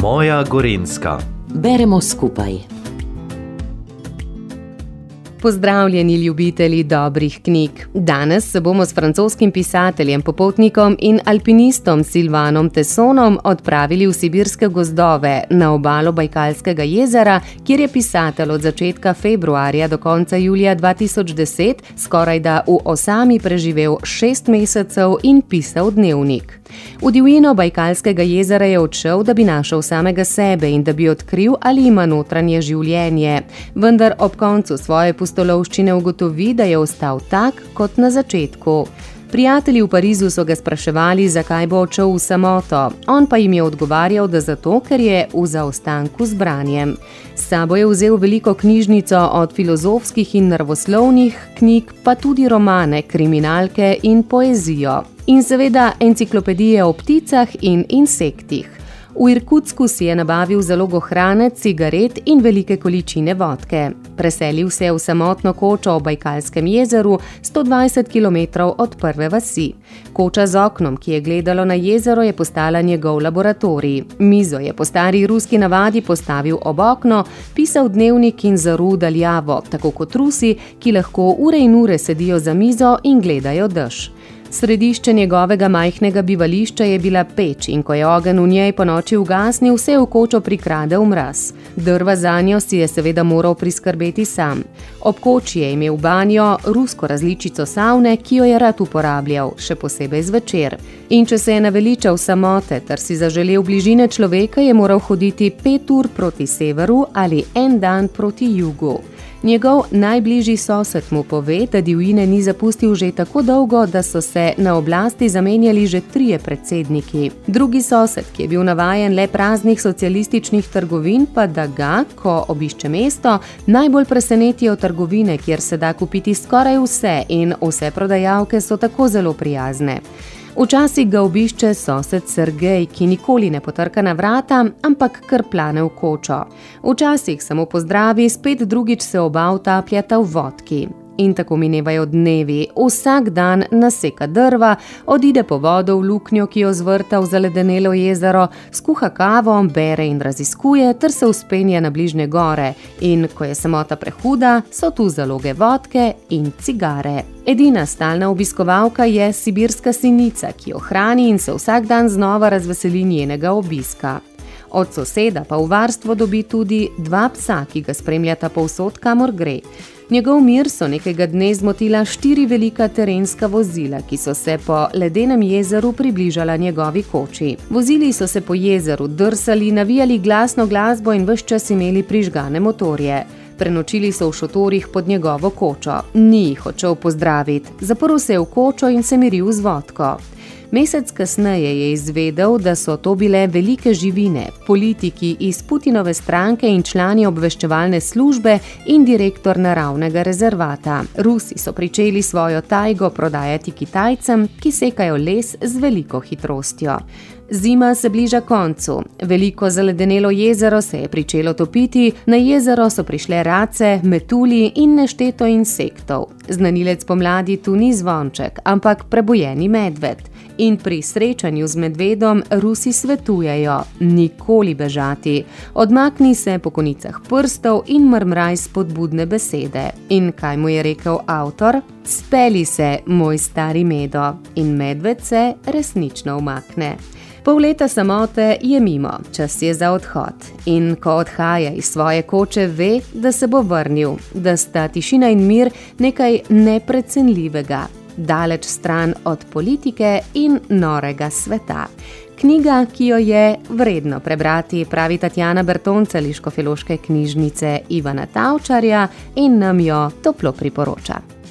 Moja Gorenjska. Beremo skupaj. Pozdravljeni ljubitelji dobrih knjig. Danes se bomo s francoskim pisateljem, popotnikom in alpinistom Sylvanom Tessonom odpravili v sibirske gozdove na obalo Bajkalskega jezera, kjer je pisatelj od začetka februarja do konca julija 2010 skorajda v osami preživel 6 mesecev in pisal dnevnik. V divjino Bajkalskega jezera je odšel, da bi našel samega sebe in da bi odkril, ali ima notranje življenje. Vendar ob koncu svoje pustolovščine ugotovi, da je ostal tak, kot na začetku. Prijatelji v Parizu so ga spraševali, zakaj bo odšel v samoto. On pa jim je odgovarjal, da zato, ker je v zaostanku z branjem. S sabo je vzel veliko knjižnico od filozofskih in naravoslovnih knjig, pa tudi romane, kriminalke in poezijo. In seveda enciklopedije o pticah in insektih. V Irkutsku si je nabavil zalogo hrane, cigaret in velike količine vodke. Preselil se je v samotno kočo ob Bajkalskem jezeru, 120 km od prve vasi. Koča z oknom, ki je gledalo na jezero, je postala njegov laboratorij. Mizo je po stari ruski navadi postavil ob okno, pisal dnevnik in zarul daljavo, tako kot Rusi, ki lahko ure in ure sedijo za mizo in gledajo dež. Središče njegovega majhnega bivališča je bila peč in ko je ogenj v njej ponoči ugasnil, se je v kočo prikradel mraz. Drva zanjo si je seveda moral priskrbeti sam. Ob koči je imel banjo, rusko različico savne, ki jo je rad uporabljal, še posebej zvečer. In če se je naveličal samote ter si zaželel bližine človeka, je moral hoditi 5 ur proti severu ali en dan proti jugu. Njegov najbližji sosed mu pove, da divjine ni zapustil že tako dolgo, da so se na oblasti zamenjali že 3 predsedniki. Drugi sosed, ki je bil navajen le praznih socialističnih trgovin, pa da ga, ko obišče mesto, najbolj presenetijo trgovine, kjer se da kupiti skoraj vse in vse prodajalke so tako zelo prijazne. Včasih ga obišče sosed Sergej, ki nikoli ne potrka na vrata, ampak kar plane v kočo. Včasih samo pozdravi, spet drugič se oba utapljata v vodki. In tako minevajo dnevi, vsak dan naseka drva, odide po vodo v luknjo, ki jo zvrta v zaledenelo jezero, skuha kavo, bere in raziskuje, ter se vzpenje na bližnje gore. In ko je samota prehuda, so tu zaloge vodke in cigare. Edina stalna obiskovalka je sibirska sinica, ki jo hrani in se vsak dan znova razveseli njenega obiska. Od soseda pa v varstvo dobi tudi 2 psa, ki ga spremljata povsod, kamor gre. Njegov mir so nekega dne zmotila 4 velika terenska vozila, ki so se po ledenem jezeru približala njegovi koči. Vozili so se po jezeru, drsali, navijali glasno glasbo in ves čas imeli prižgane motorje. Prenočili so v šotorih pod njegovo kočo. Ni jih odšel pozdraviti, zaprl se je v kočo in se miril z vodko. Mesec kasneje je izvedel, da so to bile velike živine, politiki iz Putinove stranke in člani obveščevalne službe in direktor naravnega rezervata. Rusi so pričeli svojo tajgo prodajati Kitajcem, ki sekajo les z veliko hitrostjo. Zima se bliža koncu. Veliko zaledenelo jezero se je pričelo topiti, na jezero so prišle race, metulji in nešteto insektov. Znanilec pomladi tu ni zvonček, ampak prebujeni medved. In pri srečanju z medvedom Rusi svetujejo: nikoli bežati. Odmakni se po konicah prstov in mrmraj spodbudne besede. In kaj mu je rekel avtor? Speli se, moj stari medo. In medved se resnično umakne. Pol leta samote je mimo, čas je za odhod. In ko odhaja iz svoje koče, ve, da se bo vrnil, da sta tišina in mir nekaj neprecenljivega, daleč stran od politike in norega sveta. Knjiga, ki jo je vredno prebrati, pravi Tatjana Bertoncelj iz Škofjeloške knjižnice Ivana Tavčarja in nam jo toplo priporoča.